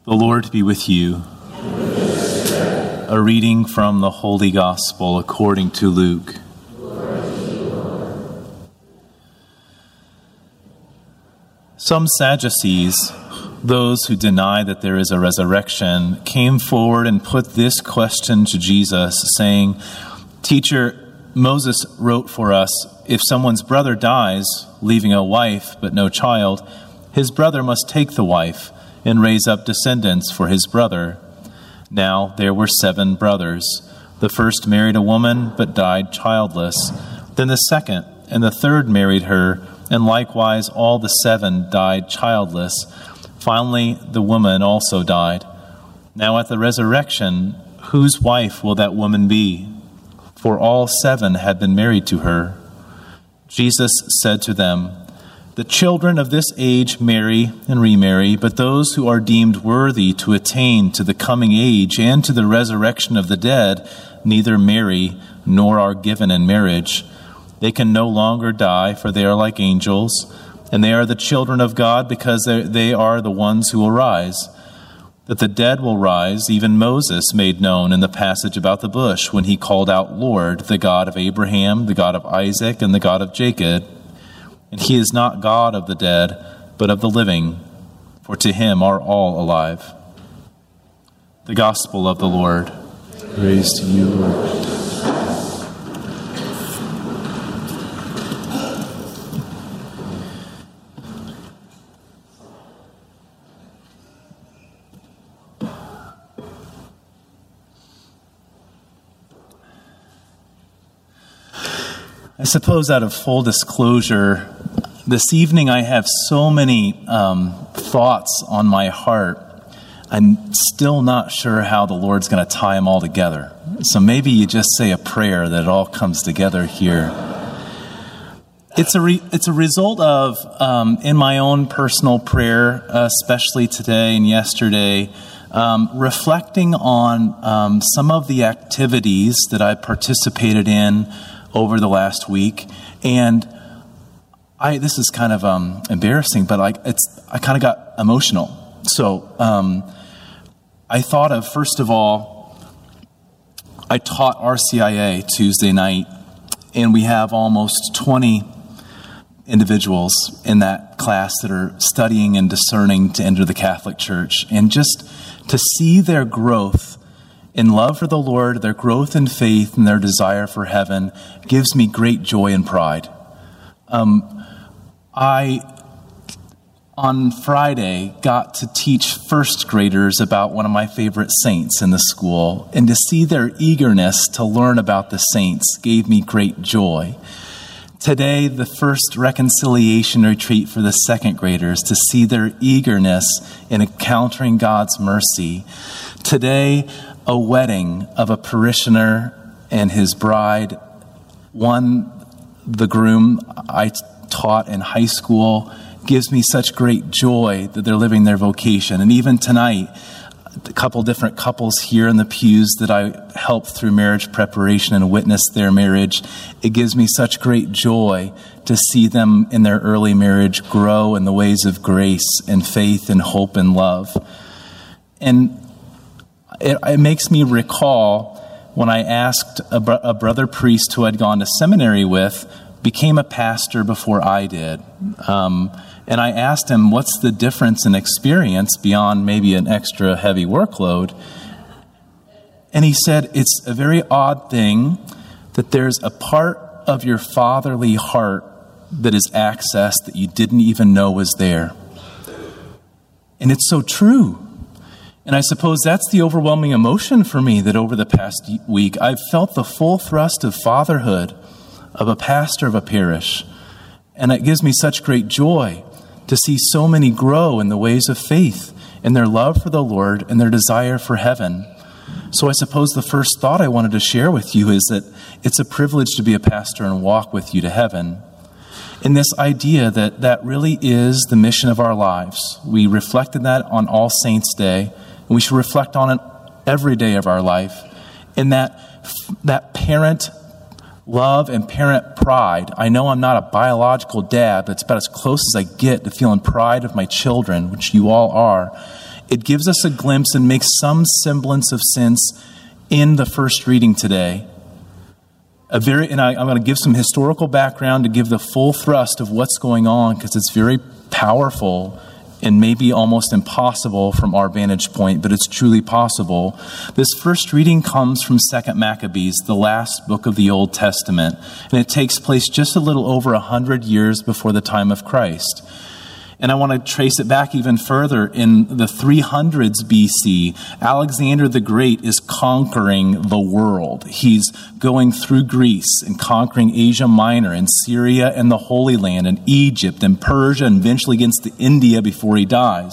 The Lord be with you. A reading from the Holy Gospel according to Luke. Some Sadducees, those who deny that there is a resurrection, came forward and put this question to Jesus, saying, "Teacher, Moses wrote for us, if someone's brother dies, leaving a wife but no child, his brother must take the wife and raise up descendants for his brother. Now there were 7 brothers. The first married a woman, but died childless. Then the second and the third married her, and likewise all the 7 died childless. Finally, the woman also died. Now at the resurrection, whose wife will that woman be? For all 7 had been married to her." Jesus said to them, "The children of this age marry and remarry, but those who are deemed worthy to attain to the coming age and to the resurrection of the dead neither marry nor are given in marriage. They can no longer die, for they are like angels, and they are the children of God because they are the ones who will rise. That the dead will rise, even Moses made known in the passage about the bush when he called out, 'Lord, the God of Abraham, the God of Isaac, and the God of Jacob.' And he is not God of the dead, but of the living, for to him are all alive." The Gospel of the Lord. Praise to you, Lord. I suppose out of full disclosure, this evening I have so many thoughts on my heart. I'm still not sure how the Lord's going to tie them all together. So maybe you just say a prayer that it all comes together here. It's a result of, in my own personal prayer, especially today and yesterday, reflecting on some of the activities that I participated in over the last week. And this is kind of embarrassing, but I kind of got emotional. So I thought of, first of all, I taught RCIA Tuesday night, and we have almost 20 individuals in that class that are studying and discerning to enter the Catholic Church. And just to see their growth in love for the Lord, their growth in faith, and their desire for heaven gives me great joy and pride. I, on Friday, got to teach first graders about one of my favorite saints in the school, and to see their eagerness to learn about the saints gave me great joy. Today, the first reconciliation retreat for the second graders, to see their eagerness in encountering God's mercy. Today, a wedding of a parishioner and his bride. The groom I taught in high school, gives me such great joy that they're living their vocation. And even tonight, a couple different couples here in the pews that I helped through marriage preparation and witnessed their marriage. It gives me such great joy to see them in their early marriage grow in the ways of grace and faith and hope and love. And it makes me recall when I asked a brother priest who I'd gone to seminary with, became a pastor before I did. And I asked him, what's the difference in experience beyond maybe an extra heavy workload? And he said, it's a very odd thing that there's a part of your fatherly heart that is accessed that you didn't even know was there. And it's so true. And I suppose that's the overwhelming emotion for me, that over the past week, I've felt the full thrust of fatherhood of a pastor of a parish. And it gives me such great joy to see so many grow in the ways of faith, in their love for the Lord and their desire for heaven. So I suppose the first thought I wanted to share with you is that it's a privilege to be a pastor and walk with you to heaven. In this idea that that really is the mission of our lives. We reflected that on All Saints' Day, and we should reflect on it every day of our life. In that parent love and parent pride. I know I'm not a biological dad, but it's about as close as I get to feeling pride of my children, which you all are, it gives us a glimpse and makes some semblance of sense in the first reading today. I'm going to give some historical background to give the full thrust of what's going on, because it's very powerful and maybe almost impossible from our vantage point, but it's truly possible. This first reading comes from 2 Maccabees, the last book of the Old Testament, and it takes place just a little over 100 years before the time of Christ. And I want to trace it back even further. In the 300s BC, Alexander the Great is conquering the world. He's going through Greece and conquering Asia Minor and Syria and the Holy Land and Egypt and Persia and eventually gets to India before he dies.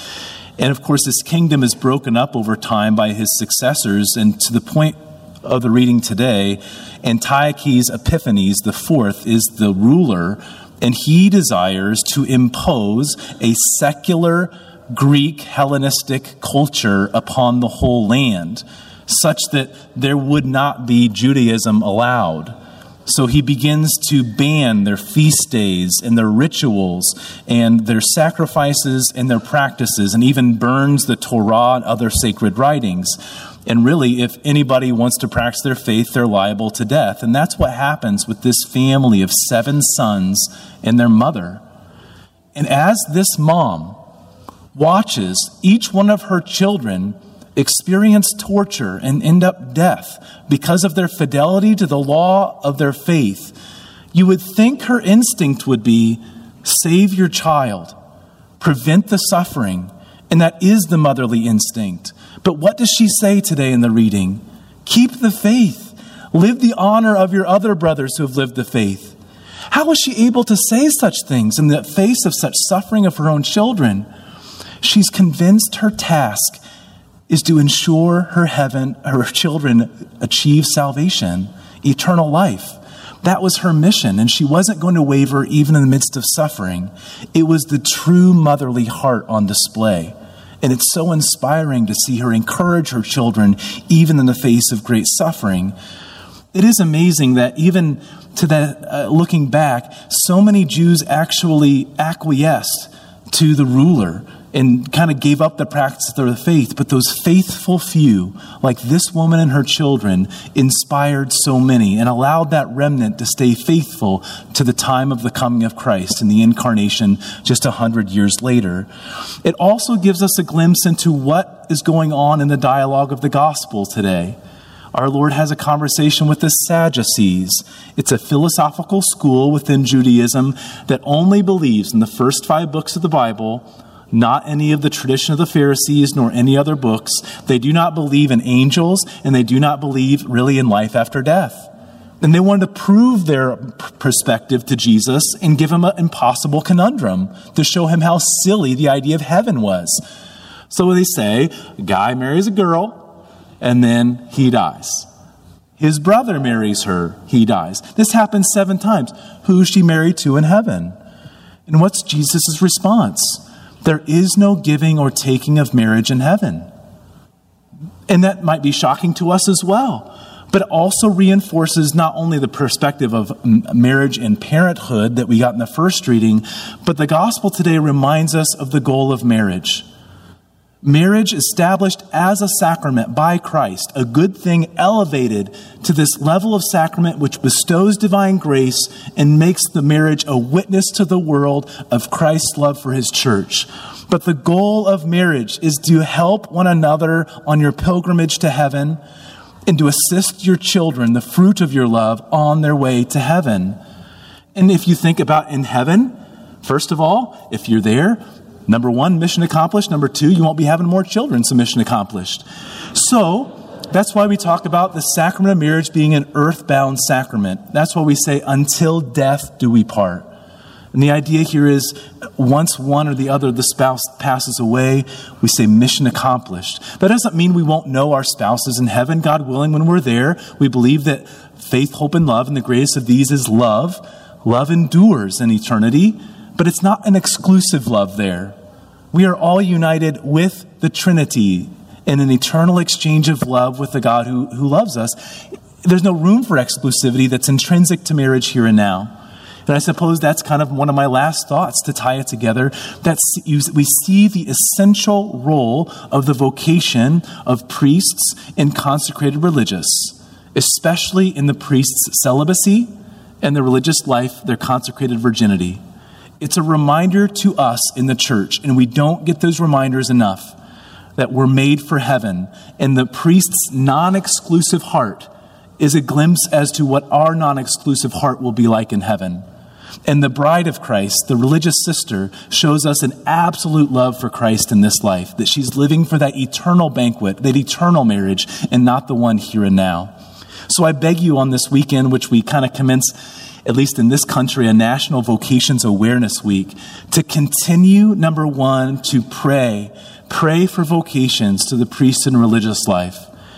And of course, his kingdom is broken up over time by his successors. And to the point of the reading today, Antiochus Epiphanes IV is the ruler, and he desires to impose a secular Greek Hellenistic culture upon the whole land, such that there would not be Judaism allowed. So he begins to ban their feast days and their rituals and their sacrifices and their practices, and even burns the Torah and other sacred writings. And really, if anybody wants to practice their faith, they're liable to death. And that's what happens with this family of 7 sons and their mother. And as this mom watches each one of her children experience torture and end up death because of their fidelity to the law of their faith, you would think her instinct would be, save your child, prevent the suffering. And that is the motherly instinct. But what does she say today in the reading? Keep the faith. Live the honor of your other brothers who have lived the faith. How is she able to say such things in the face of such suffering of her own children? She's convinced her task is to ensure her children achieve salvation, eternal life. That was her mission, and she wasn't going to waver even in the midst of suffering. It was the true motherly heart on display. And it's so inspiring to see her encourage her children even in the face of great suffering. It is amazing that even to that, looking back, so many Jews actually acquiesced to the ruler and kind of gave up the practice of their faith. But those faithful few, like this woman and her children, inspired so many and allowed that remnant to stay faithful to the time of the coming of Christ and the incarnation just 100 years later. It also gives us a glimpse into what is going on in the dialogue of the gospel today. Our Lord has a conversation with the Sadducees. It's a philosophical school within Judaism that only believes in the first 5 books of the Bible, not any of the tradition of the Pharisees, nor any other books. They do not believe in angels, and they do not believe really in life after death. And they wanted to prove their perspective to Jesus and give him an impossible conundrum to show him how silly the idea of heaven was. So they say, a guy marries a girl, and then he dies. His brother marries her, he dies. This happens 7 times. Who is she married to in heaven? And what's Jesus' response? There is no giving or taking of marriage in heaven. And that might be shocking to us as well. But it also reinforces not only the perspective of marriage and parenthood that we got in the first reading, but the gospel today reminds us of the goal of marriage. Marriage established as a sacrament by Christ, a good thing elevated to this level of sacrament which bestows divine grace and makes the marriage a witness to the world of Christ's love for his church. But the goal of marriage is to help one another on your pilgrimage to heaven and to assist your children, the fruit of your love, on their way to heaven. And if you think about in heaven, first of all, if you're there, number 1, mission accomplished. Number 2, you won't be having more children, so mission accomplished. So that's why we talk about the sacrament of marriage being an earthbound sacrament. That's why we say, until death do we part. And the idea here is, once one or the other of the spouse passes away, we say mission accomplished. That doesn't mean we won't know our spouses in heaven. God willing, when we're there, we believe that faith, hope, and love, and the greatest of these is love. Love endures in eternity. But it's not an exclusive love there. We are all united with the Trinity in an eternal exchange of love with the God who loves us. There's no room for exclusivity that's intrinsic to marriage here and now. And I suppose that's kind of one of my last thoughts to tie it together. We see the essential role of the vocation of priests and consecrated religious, especially in the priest's celibacy and the religious life, their consecrated virginity. It's a reminder to us in the church, and we don't get those reminders enough, that we're made for heaven. And the priest's non-exclusive heart is a glimpse as to what our non-exclusive heart will be like in heaven. And the bride of Christ, the religious sister, shows us an absolute love for Christ in this life, that she's living for that eternal banquet, that eternal marriage, and not the one here and now. So I beg you on this weekend, which we kind of commence, at least in this country, a National Vocations Awareness Week, to continue, number one, to pray for vocations to the priest and religious life.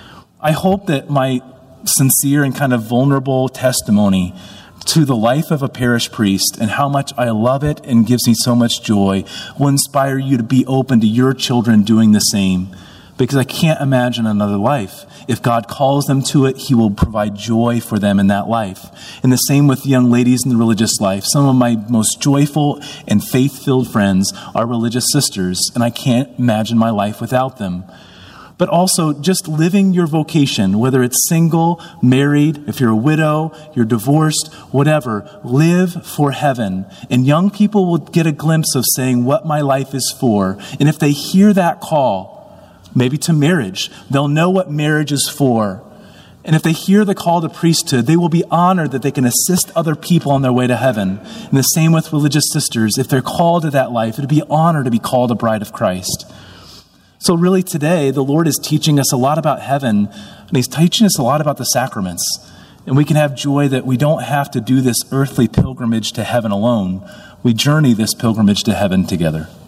I hope that my sincere and kind of vulnerable testimony to the life of a parish priest and how much I love it and gives me so much joy will inspire you to be open to your children doing the same. Because I can't imagine another life. If God calls them to it, he will provide joy for them in that life. And the same with young ladies in the religious life. Some of my most joyful and faith-filled friends are religious sisters, and I can't imagine my life without them. But also just living your vocation, whether it's single, married, if you're a widow, you're divorced, whatever, live for heaven. And young people will get a glimpse of saying what my life is for. And if they hear that call, maybe to marriage, they'll know what marriage is for. And if they hear the call to priesthood, they will be honored that they can assist other people on their way to heaven. And the same with religious sisters. If they're called to that life, it'd be an honor to be called a bride of Christ. So really today, the Lord is teaching us a lot about heaven, and he's teaching us a lot about the sacraments. And we can have joy that we don't have to do this earthly pilgrimage to heaven alone. We journey this pilgrimage to heaven together.